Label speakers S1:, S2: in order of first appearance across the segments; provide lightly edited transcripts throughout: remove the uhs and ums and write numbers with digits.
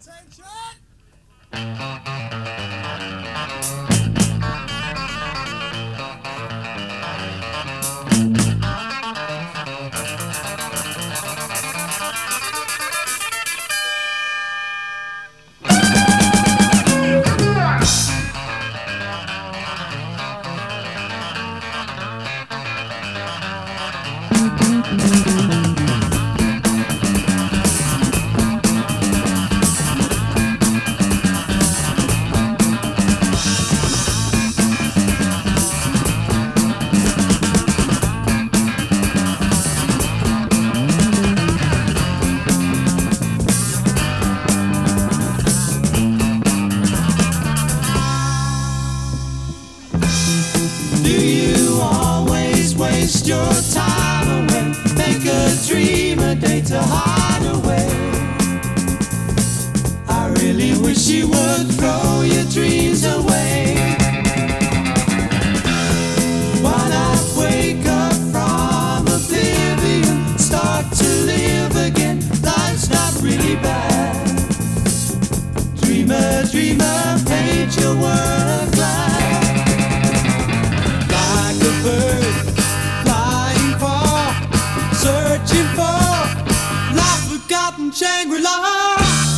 S1: Do you always waste your time away? Make a dream a day to hide away. I really wish you would throw your dreams away. Why not wake up from oblivion, start to live again? Life's not really bad. Dreamer, dreamer, paint your world black. Searching for life-forgotten Shangri-La.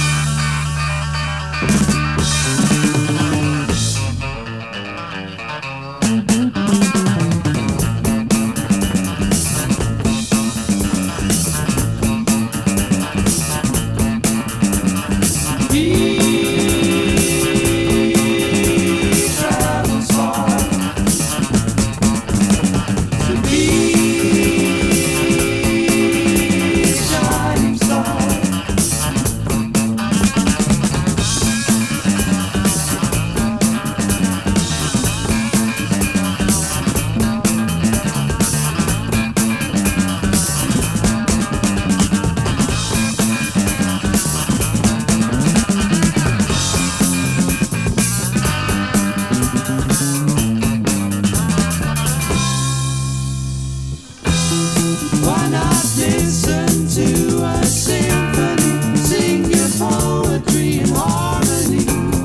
S1: Why not listen to a symphony? Sing your poetry in harmony.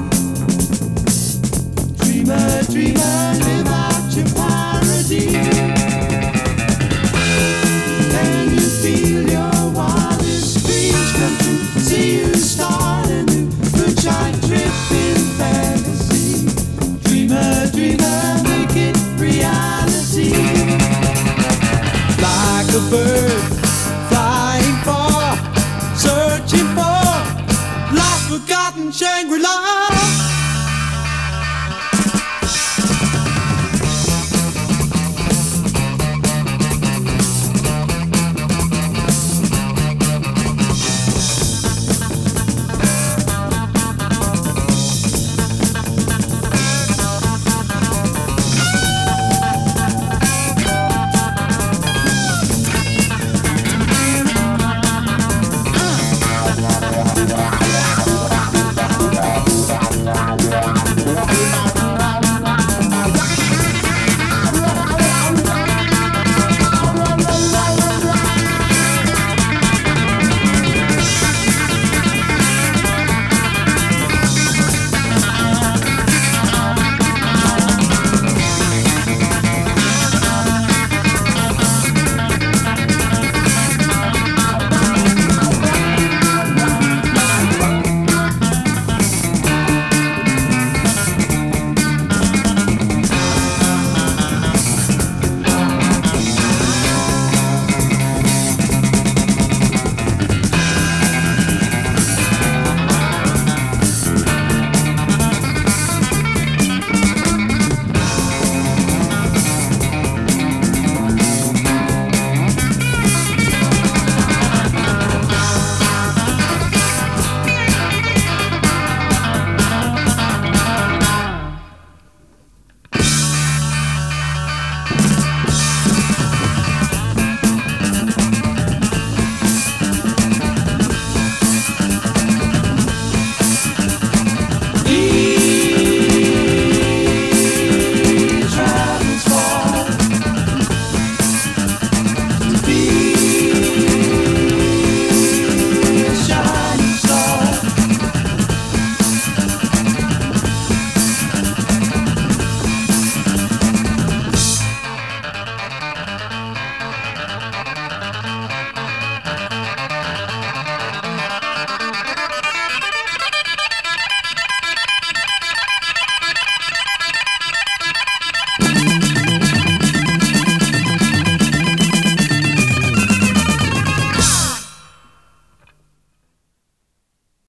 S1: Dreamer, dreamer, live out your parody. Can you feel your wildest dreams come true? See you start a new moonshine trip in fantasy. Dreamer, dreamer, make it reality. Like a bird flying far, searching for life-forgotten Shangri-La.